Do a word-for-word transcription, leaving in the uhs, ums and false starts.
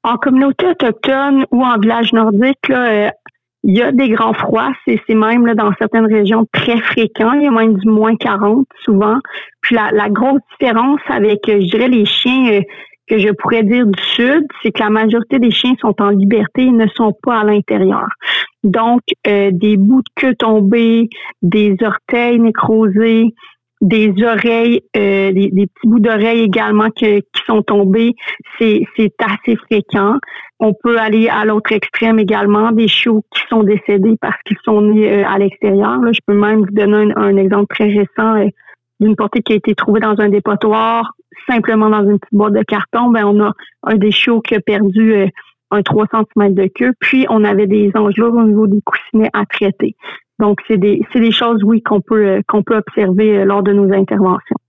En communauté autochtone ou en village nordique, là, euh, il y a des grands froids. C'est, c'est même là, dans certaines régions très fréquent. Il y a même du moins quarante souvent. Puis la, la grosse différence avec, euh, je dirais, les chiens euh, que je pourrais dire du sud, c'est que la majorité des chiens sont en liberté et ne sont pas à l'intérieur. Donc, euh, des bouts de queue tombés, des orteils nécrosés, des oreilles, euh, des, des petits bouts d'oreilles également que, qui sont tombés, c'est, c'est assez fréquent. On peut aller à l'autre extrême également, des chiots qui sont décédés parce qu'ils sont nés euh, à l'extérieur. Là, je peux même vous donner un, un exemple très récent euh, d'une portée qui a été trouvée dans un dépotoir, simplement dans une petite boîte de carton. Ben, on a un des chiots qui a perdu euh, un trois centimètres de queue, puis on avait des engelures au niveau des coussinets à traiter. Donc, c'est des, c'est des choses, oui, qu'on peut, qu'on peut observer lors de nos interventions.